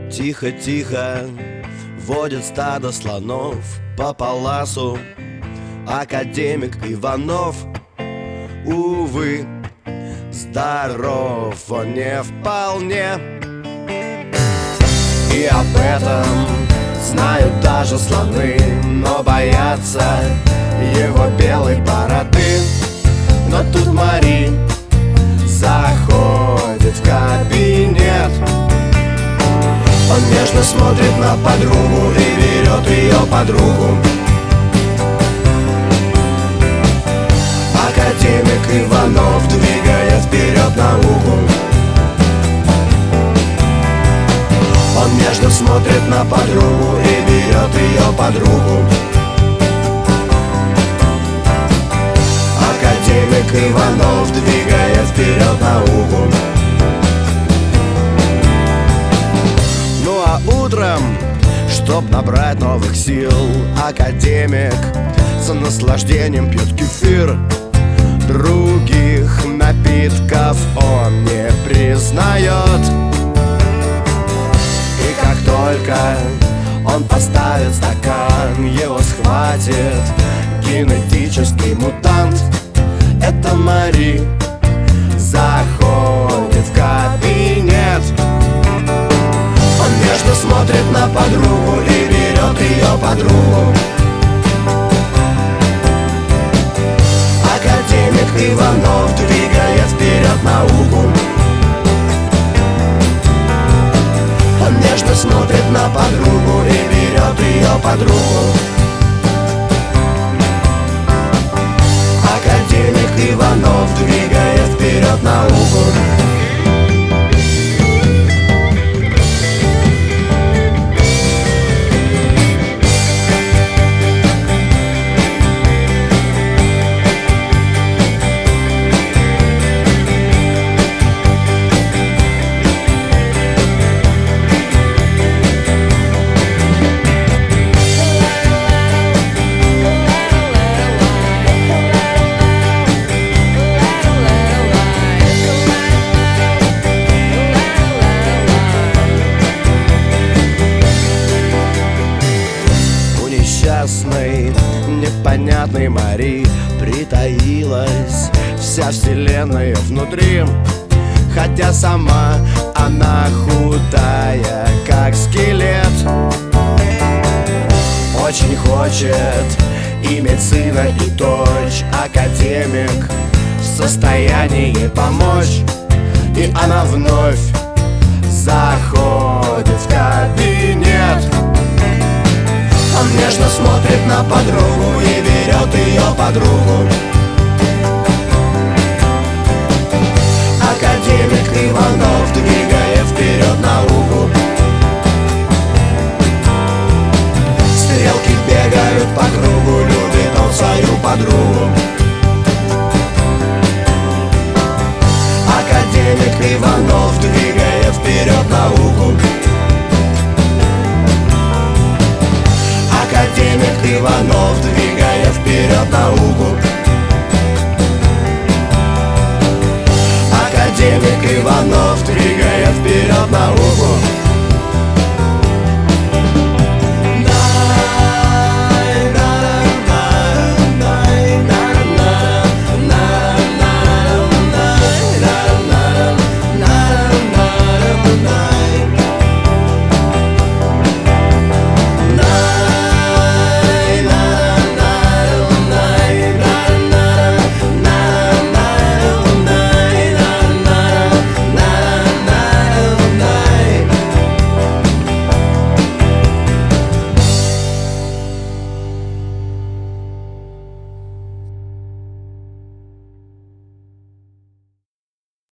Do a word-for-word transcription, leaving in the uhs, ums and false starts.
Тихо-тихо водит стадо слонов по паласу академик Иванов. Увы, здоров он не вполне, и об этом знают даже слоны, но боятся его белой бороды. Но тут Мари заходит в кабинет. Он нежно смотрит на подругу и берет ее под руку. Академик Иванов двигает вперед науку. Он нежно смотрит на подругу и берет ее под руку. Академик Иванов двигает вперед науку. Ну а утром, чтоб набрать новых сил, академик с наслаждением пьет кефир. Других напитков он не признает. И как только он поставит стакан, его схватит генетический мутант. Это Мари заходит в кабинет. Он нежно смотрит на подругу и берет ее под руку. Академик Иванов двигает вперед науку. Он нежно смотрит на подругу и берет ее под руку. Академик Иванов двигает вперед науку. Непонятной Мари притаилась вся вселенная внутри, хотя сама она худая, как скелет. Очень хочет иметь сына и дочь. Академик в состоянии помочь, и она вновь заходит в кабинет. Он нежно смотрит на подругу и берет ее под руку. Академик Иванов двигает вперед науку. Стрелки бегают по кругу, любит он свою подругу. Академик Иванов двигает вперед науку. Академик Иванов двигает вперед науку. Академик Иванов двигает вперед науку.